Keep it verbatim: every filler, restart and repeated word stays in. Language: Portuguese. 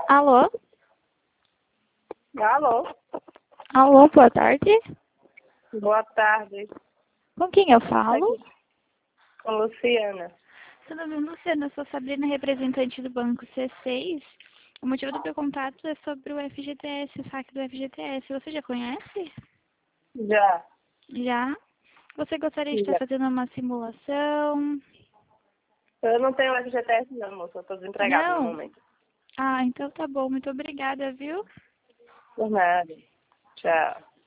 Alô? Alô? Alô, boa tarde. Boa tarde. Com quem eu falo? Aqui com Luciana. Tudo bem, Luciana? Eu sou Sabrina, representante do Banco C seis. O motivo do meu contato é sobre o F G T S, o saque do F G T S. Você já conhece? Já. Já? Você gostaria de estar Já. fazendo uma simulação? Eu não tenho F G T S não, moça. Eu estou desempregada no Não? momento. Ah, então tá bom. Muito obrigada, viu? Por nada. Tchau.